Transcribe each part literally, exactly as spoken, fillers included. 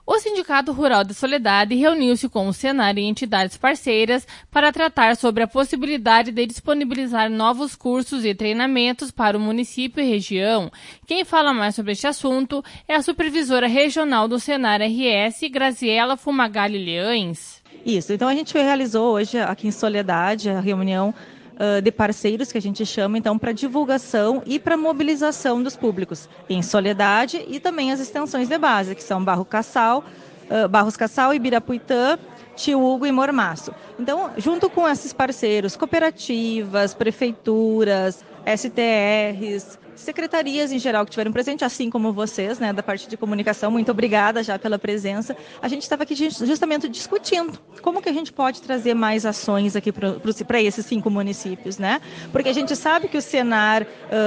O Sindicato Rural de Soledade reuniu-se com o Senar e entidades parceiras para tratar sobre a possibilidade de disponibilizar novos cursos e treinamentos para o município e região. Quem fala mais sobre este assunto é a supervisora regional do Senar R S, Graziela Fumagalli Leães. Isso, então a gente realizou hoje aqui em Soledade a reunião uh, de parceiros, que a gente chama então para divulgação e para mobilização dos públicos em Soledade e também as extensões de base, que são Barro Cassal, uh, Barros Cassal, Ibirapuitã, Tio Hugo e Mormaço. Então, junto com esses parceiros, cooperativas, prefeituras, S T Rs, secretarias em geral que tiveram presente, assim como vocês, né, da parte de comunicação, muito obrigada já pela presença. A gente estava aqui justamente discutindo como que a gente pode trazer mais ações aqui para esses cinco municípios, né? Porque a gente sabe que o Senar uh,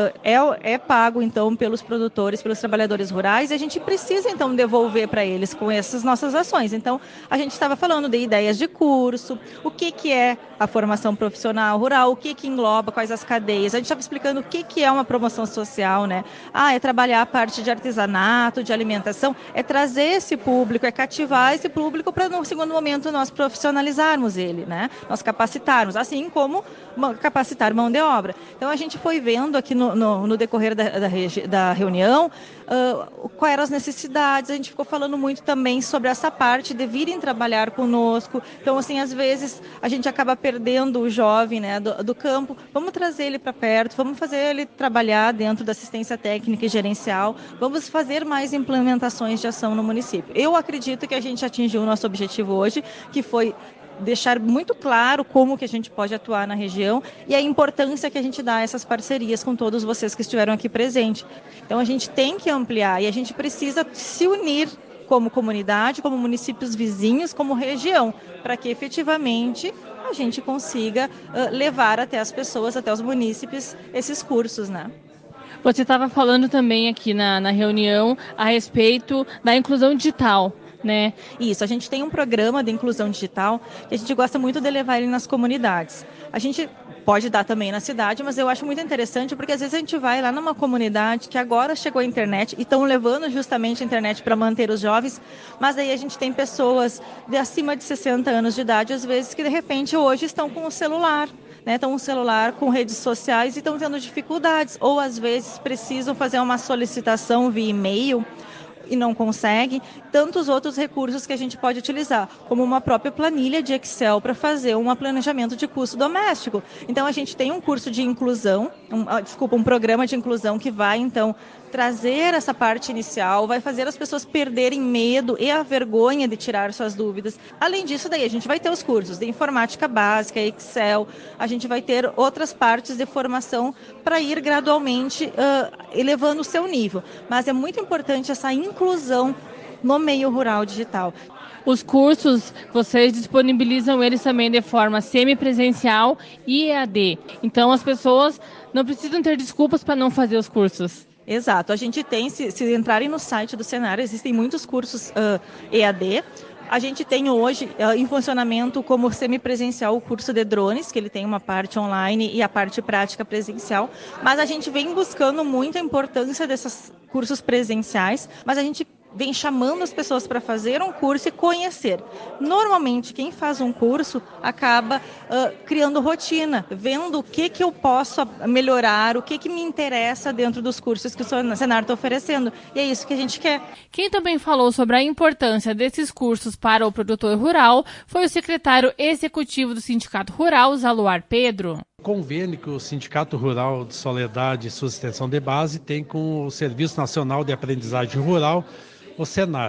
é, é pago, então, pelos produtores, pelos trabalhadores rurais, e a gente precisa, então, devolver para eles com essas nossas ações. Então, a gente estava falando de ideias de curso, o que, que é a formação profissional rural, o que, que engloba, quais as cadeias. A gente estava explicando o que, que é uma promoção social, né? Ah, é trabalhar a parte de artesanato, de alimentação, é trazer esse público, é cativar esse público para, no segundo momento, nós profissionalizarmos ele, né? Nós capacitarmos, assim como capacitar mão de obra. Então, a gente foi vendo aqui no, no, no decorrer da, da, da reunião uh, quais eram as necessidades. A gente ficou falando muito também sobre essa parte de virem trabalhar conosco. Então, assim, às vezes a gente acaba perdendo o jovem, né, do, do campo. Vamos trazer ele para perto, vamos fazer ele trabalhar dentro da assistência técnica e gerencial, vamos fazer mais implementações de ação no município. Eu acredito que a gente atingiu o nosso objetivo hoje, que foi deixar muito claro como que a gente pode atuar na região e a importância que a gente dá a essas parcerias com todos vocês que estiveram aqui presentes. Então, a gente tem que ampliar e a gente precisa se unir como comunidade, como municípios vizinhos, como região, para que efetivamente a gente consiga uh, levar até as pessoas, até os munícipes, esses cursos, né? Você estava falando também aqui na, na reunião a respeito da inclusão digital, né? Isso, a gente tem um programa de inclusão digital que a gente gosta muito de levar ele nas comunidades. A gente pode dar também na cidade, mas eu acho muito interessante porque às vezes a gente vai lá numa comunidade que agora chegou a internet e estão levando justamente a internet para manter os jovens, mas aí a gente tem pessoas de acima de sessenta anos de idade, às vezes, que de repente hoje estão com o celular. Né, estão um celular com redes sociais e estão tendo dificuldades, ou às vezes precisam fazer uma solicitação via e-mail e não conseguem, tantos outros recursos que a gente pode utilizar, como uma própria planilha de Excel para fazer um planejamento de custo doméstico. Então, a gente tem um curso de inclusão, um, desculpa, um programa de inclusão que vai, então, trazer essa parte inicial, vai fazer as pessoas perderem medo e a vergonha de tirar suas dúvidas. Além disso, daí a gente vai ter os cursos de informática básica, Excel, a gente vai ter outras partes de formação para ir gradualmente uh, elevando o seu nível. Mas é muito importante essa inclusão no meio rural digital. Os cursos, vocês disponibilizam eles também de forma semipresencial e E A D. Então, as pessoas não precisam ter desculpas para não fazer os cursos. Exato. A gente tem, se, se entrarem no site do Senar, existem muitos cursos uh, E A D. A gente tem hoje uh, em funcionamento como semipresencial o curso de drones, que ele tem uma parte online e a parte prática presencial. Mas a gente vem buscando muito a importância desses cursos presenciais, mas a gente vem chamando as pessoas para fazer um curso e conhecer. Normalmente, quem faz um curso acaba uh, criando rotina, vendo o que, que eu posso melhorar, o que, que me interessa dentro dos cursos que o Senar está oferecendo. E é isso que a gente quer. Quem também falou sobre a importância desses cursos para o produtor rural foi o secretário executivo do Sindicato Rural, Zaluar Pedro. O convênio que o Sindicato Rural de Soledade e sua extensão de base tem com o Serviço Nacional de Aprendizagem Rural, o Senar.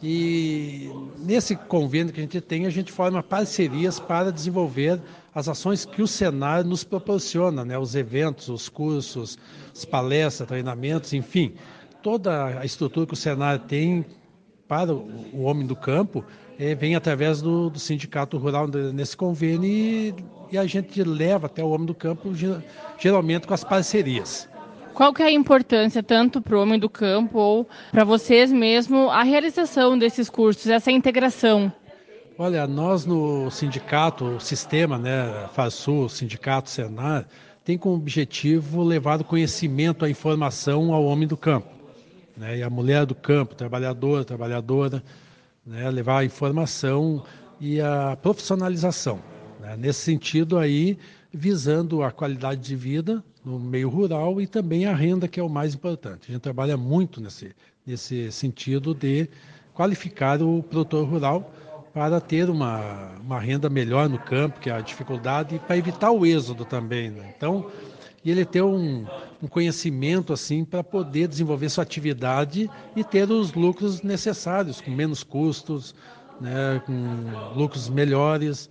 E nesse convênio que a gente tem, a gente forma parcerias para desenvolver as ações que o Senar nos proporciona, né? Os eventos, os cursos, as palestras, treinamentos, enfim, toda a estrutura que o Senar tem para o homem do campo é, vem através do, do Sindicato Rural nesse convênio e, e a gente leva até o homem do campo, geralmente com as parcerias. Qual que é a importância, tanto para o homem do campo ou para vocês mesmo, a realização desses cursos, essa integração? Olha, nós no sindicato, o sistema, né, FASU, Sindicato Senar, tem como objetivo levar o conhecimento, a informação ao homem do campo, né, e a mulher do campo, trabalhadora, trabalhadora, né, levar a informação e a profissionalização, né, nesse sentido aí, visando a qualidade de vida no meio rural e também a renda, que é o mais importante. A gente trabalha muito nesse, nesse sentido de qualificar o produtor rural para ter uma, uma renda melhor no campo, que é a dificuldade, e para evitar o êxodo também, né? Então, e ele ter um, um conhecimento assim para poder desenvolver sua atividade e ter os lucros necessários, com menos custos, né, com lucros melhores,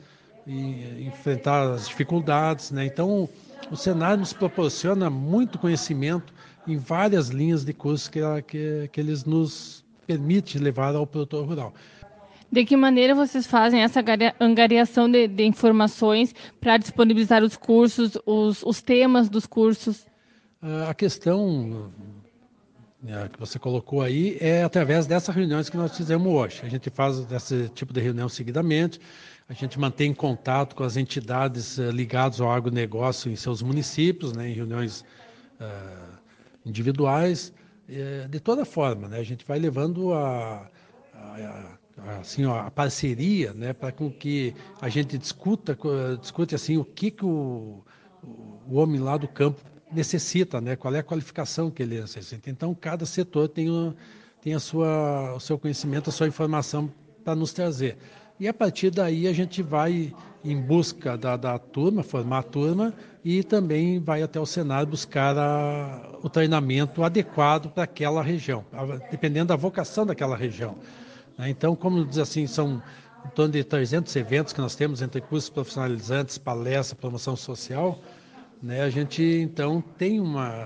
e enfrentar as dificuldades, né? Então, o Senar nos proporciona muito conhecimento em várias linhas de cursos que, que, que eles nos permitem levar ao produtor rural. De que maneira vocês fazem essa angariação de, de informações para disponibilizar os cursos, os, os temas dos cursos? A questão, né, que você colocou aí é através dessas reuniões que nós fizemos hoje. A gente faz esse tipo de reunião seguidamente, a gente mantém contato com as entidades uh, ligadas ao agronegócio em seus municípios, né, em reuniões uh, individuais, uh, de toda forma, né, a gente vai levando a, a, a assim, ó, a parceria, né, para com que a gente discuta, discute assim, o que, que o, o homem lá do campo necessita, né, qual é a qualificação que ele necessita. Então, cada setor tem, o, tem a sua, o seu conhecimento, a sua informação para nos trazer. E a partir daí a gente vai em busca da, da turma, formar a turma, e também vai até o Senar buscar a, o treinamento adequado para aquela região, dependendo da vocação daquela região. Então, como diz assim, são em torno de trezentos eventos que nós temos entre cursos profissionalizantes, palestra, promoção social, né? A gente, então, tem uma,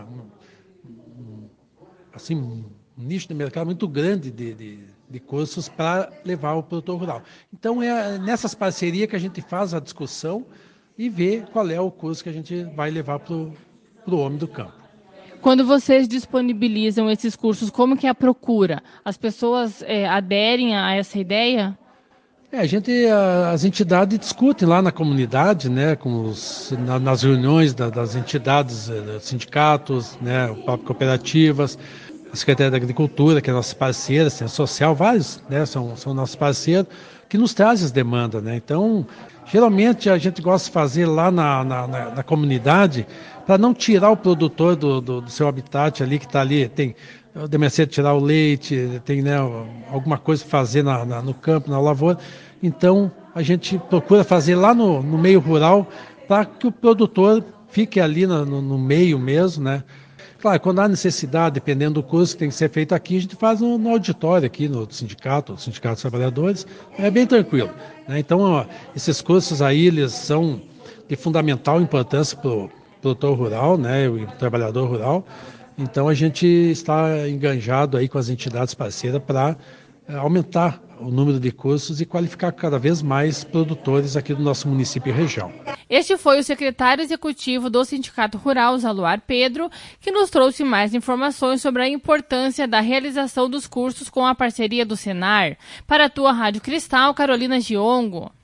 um, assim, um nicho de mercado muito grande de, de, de cursos para levar o produtor rural. Então, é nessas parcerias que a gente faz a discussão e vê qual é o curso que a gente vai levar para o homem do campo. Quando vocês disponibilizam esses cursos, como que é a procura? As pessoas é, aderem a essa ideia? É, a gente, as entidades discutem lá na comunidade, né, com os, na, nas reuniões da, das entidades, sindicatos, né, próprias cooperativas, a Secretaria da Agricultura, que é nossa parceira, a Social, vários, né, são, são nossos parceiros, que nos trazem as demandas, né. Então, geralmente a gente gosta de fazer lá na, na, na, na comunidade, para não tirar o produtor do, do, do seu habitat ali, que está ali, tem o demercê de tirar o leite, tem, né, alguma coisa para fazer na, na, no campo, na lavoura. Então, a gente procura fazer lá no, no meio rural, para que o produtor fique ali no, no, no meio mesmo, né? Claro, quando há necessidade, dependendo do curso que tem que ser feito aqui, a gente faz no, no auditório aqui, no sindicato, no Sindicato dos Trabalhadores, é bem tranquilo, né? Então, ó, esses cursos aí, eles são de fundamental importância para o produtor rural, né, o trabalhador rural. Então, a gente está enganjado aí com as entidades parceiras para é, aumentar o número de cursos e qualificar cada vez mais produtores aqui do nosso município e região. Este foi o secretário executivo do Sindicato Rural, Zaluar Pedro, que nos trouxe mais informações sobre a importância da realização dos cursos com a parceria do Senar. Para a tua Rádio Cristal, Carolina Giongo.